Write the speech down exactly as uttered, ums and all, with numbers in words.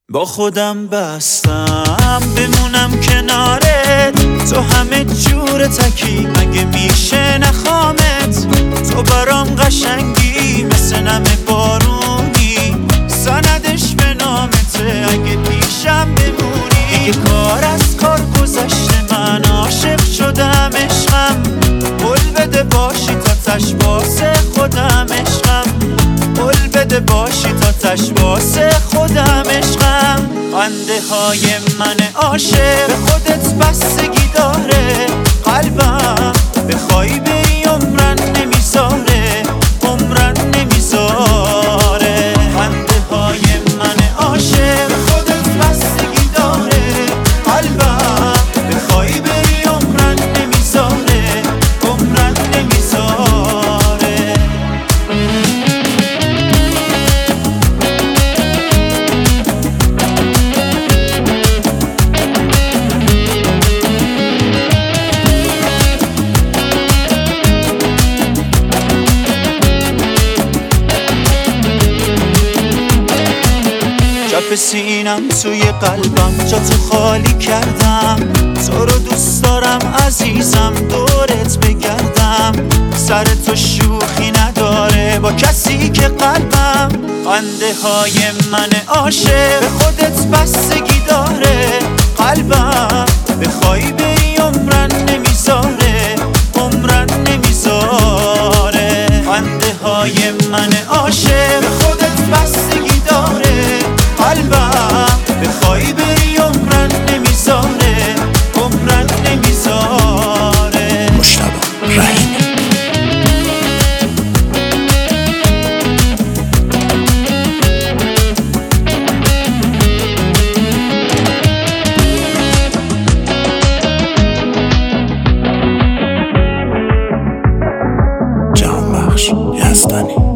با خودم بستم بمونم کنارت، تو همه جور تکی مگه میشه نخوامت. تو برام قشنگی مثل نم بارونی، سندش به نامته اگه پیشم بمونی. دیگه کار از کار گذشته، من عاشق شدم عشقم. قول بده باشی تا تش واسه خودم عشقم. قول بده باشی تا تش واسه خودم عشقم. خنده های من عاشق به خودت بستگی داره. قلبم بخوای بری عمرن نمیذاره، عمرن نمیذاره. خنده های من عاشق به خودت بستگی داره. قلبم بخوای بری عمرن نمیذاره، عمرن نمیذاره. کف سینم توی قلبم جا تو خالی کردم. تو رو دوست دارم عزیزم، دورت بگردم. سر تو شوخی نداره با کسی که قلبم. خنده های من عاشق به خودت بستگی داره. قلبم بخوای بری عمرن نمیذاره، عمرن نمیذاره. خنده های من عاشق به خودت بستگی داره. قلبم بخوای بری عمرن نمیذاره، عمرن نمیذاره. مجتبی رحیمی. جهانبخش یزدانی.